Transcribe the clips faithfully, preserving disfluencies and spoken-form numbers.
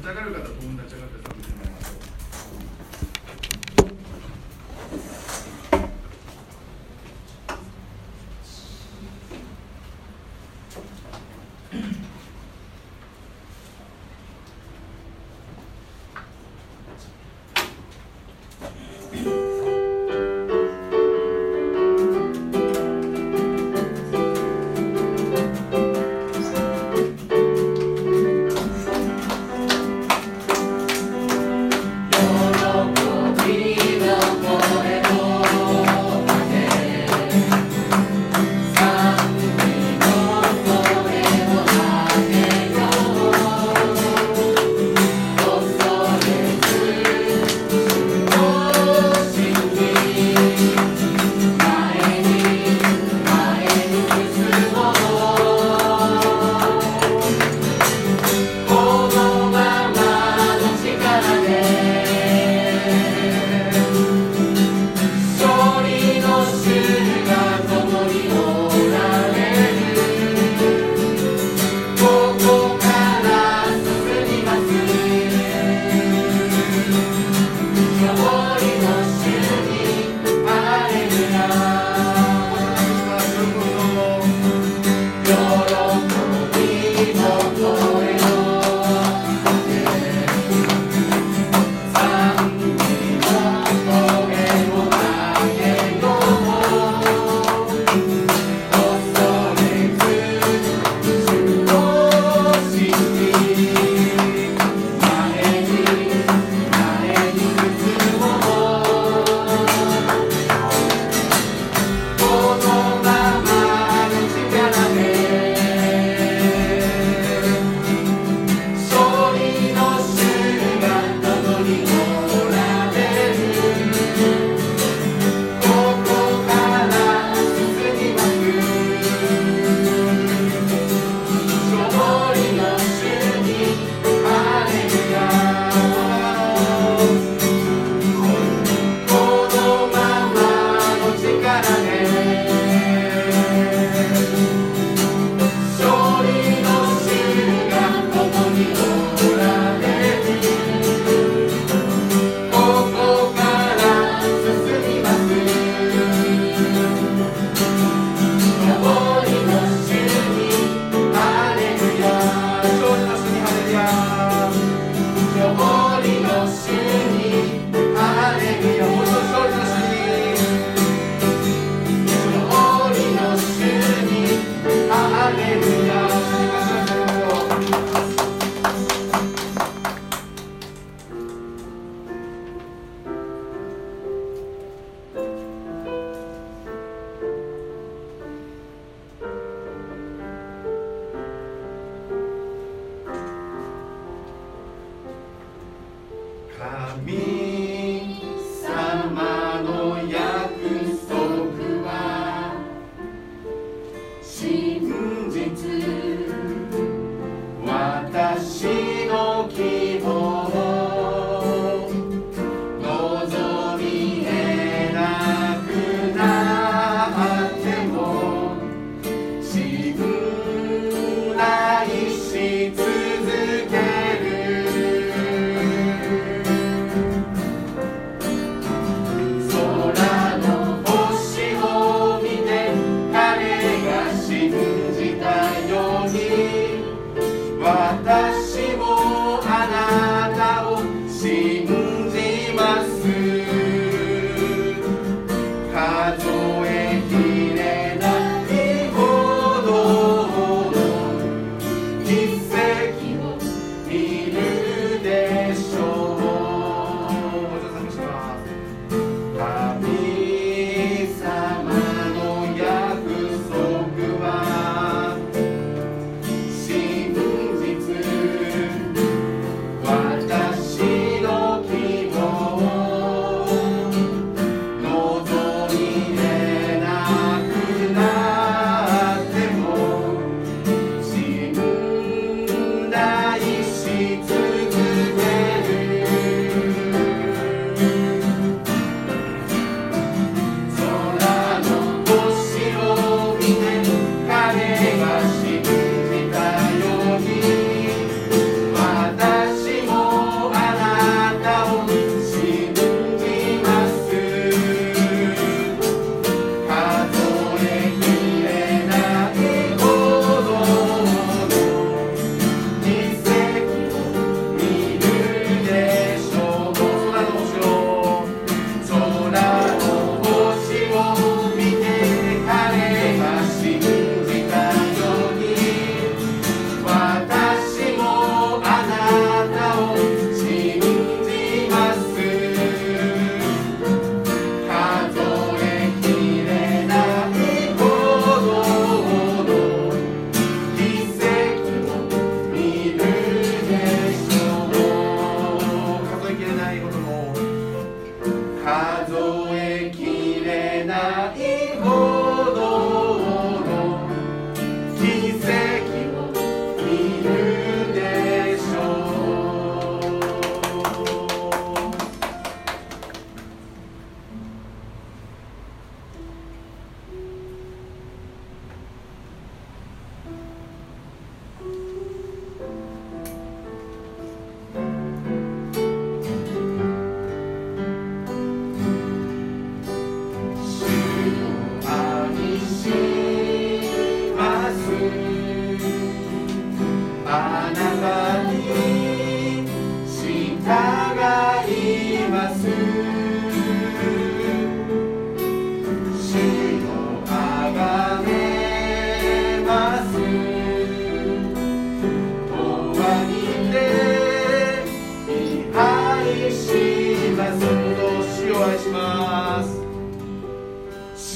上がる方は共に立ち上がって賛美してもらいましょう。 私もあな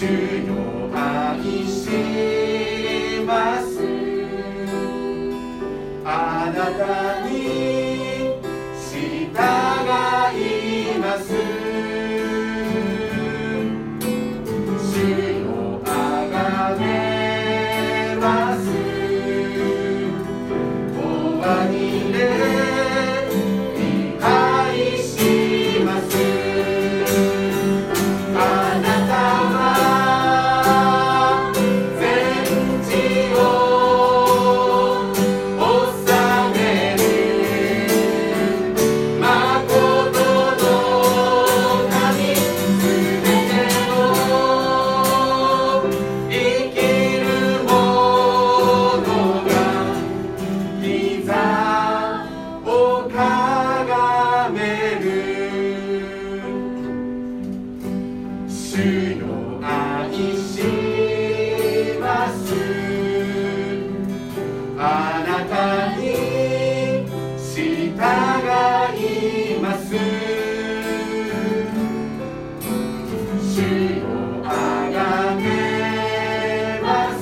よ愛します。あなたに従います。主よあがめます。永遠に礼拝します。あなたは全地を治める誠の神、すべての生きるものが膝をかがめる。主よ愛します。あなたに従います。主よあがめます。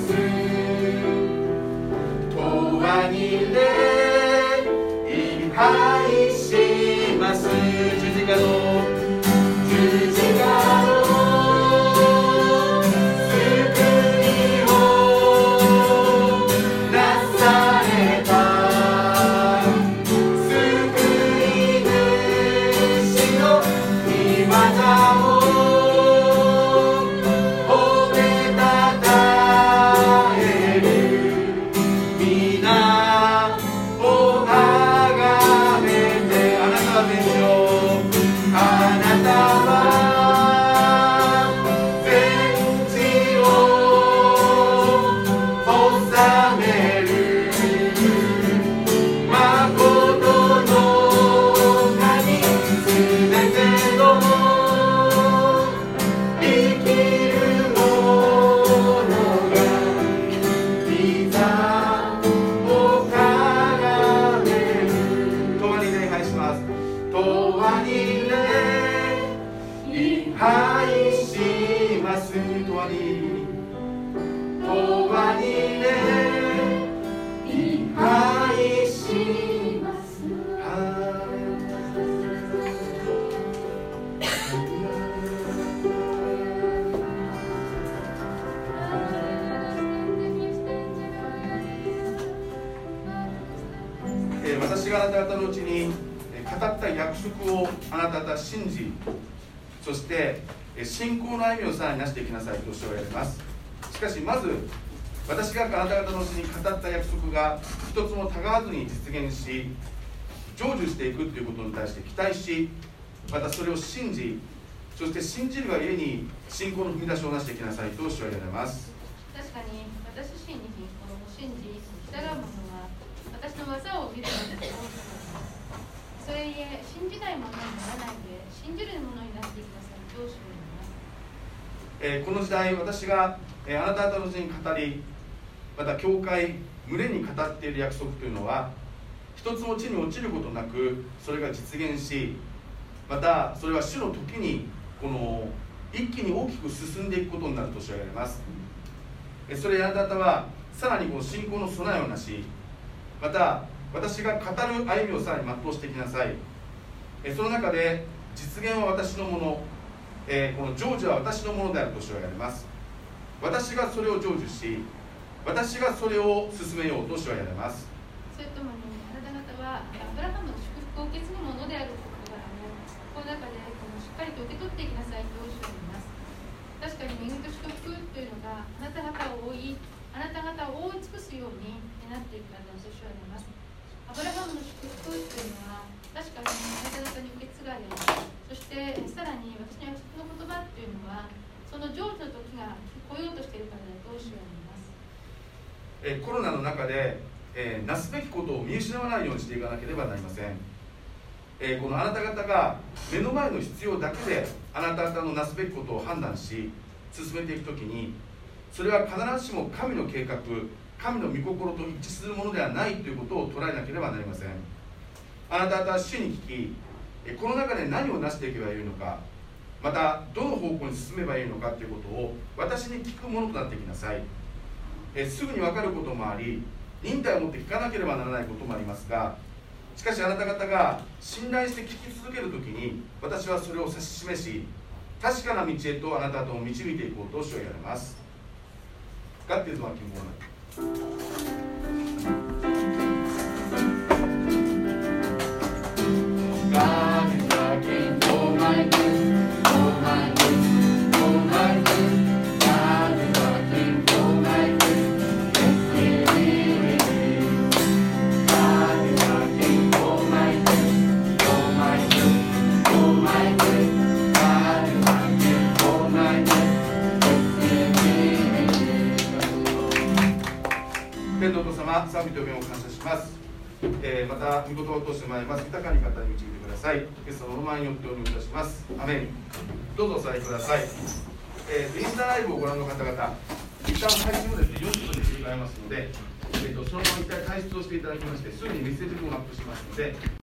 永遠に礼拝します。十字架の十字架の救いをなされた救い主の御業を褒めたたえる皆をあがめて。あなたは全地をあなたは全地を治める誠の神、すべての生きるものが膝をかがめる。永遠に礼拝します。永遠に礼拝します。永遠に永遠に礼拝します。えー私があなた方のうちにえー語った約束をあなた方信じ、そしてえー信仰の歩みをさらになしていきなさいと教えられます。しかしまず私があなた方のうちに語った約束が一つもたがわずに実現し成就していくということに対して期待し、またそれを信じ、そして信じるがゆえに信仰の踏み出しをなしていきなさいと教えられます。 確かに私自身にこの信じ従う者は私の技を見るのだと思っています。それゆえ信じない者にならないで信じる者になっていきなさいと教えられます。 えーこの時代私が、えーあなた方のうちに語り、また教会群れに語っている約束というのは一つも地に落ちることなくそれが実現し、またそれは主の時にこの一気に大きく進んでいくことになると教えられます。えそれあなた方はさらにこの信仰の備えをなし、また私が語る歩みをさらに全うしていきなさい。えその中で実現は私のもの、えこの成就は私のものであると教えられます。私がそれを成就し、私がそれを進めようと教えられます。 それともにあなた方はアブラハムの祝福を受け継ぐものであることからもこの中でこのしっかりと受け取っていきなさいと教えられます。確かに恵みと祝福というのがあなた方を覆いあなた方を覆い尽くすようになっていく方と教えられます。アブラハムの祝福というのは確かにあなた方に受け継がれ、そしてさらに私の約束の言葉というのはその成就の時が来ようとしているからだと教えられます。 えコロナの中で、えー、なすべきことを見失わないようにしていかなければなりません。えー、このあなた方が目の前の必要だけであなた方のなすべきことを判断し進めていくときに、それは必ずしも神の計画、神の御心と一致するものではないということを捉えなければなりません。あなた方は主に聞き、この中で何をなしていけばよいのか、 またどの方向に進めばいいのかということを私に聞くものとなってきなさい。えすぐに分かることもあり、忍耐を持って聞かなければならないこともありますが、しかしあなた方が信頼して聞き続けるときに、私はそれを指し示し、確かな道へとあなた方を導いていこうと主は言われます。God is working for God is working for my good, for my good, for my good. God is working for my good. Yes, He really is. God is working for my good, for my good, for my good. God is working for my good. Yes, He really is. 天のお父様、賛美と御を感謝します。えー、また御言葉を通してまいります。豊かに語り導いてください。イエスのお名前によってお願いいたします。アメン。どうぞお座りください。えー、インスタライブをご覧の方々、一旦配信をですねよんじゅっぷんで切り替えますので、えー、とそのまま一回退出をしていただきまして、すぐにメッセージ文をアップしますので。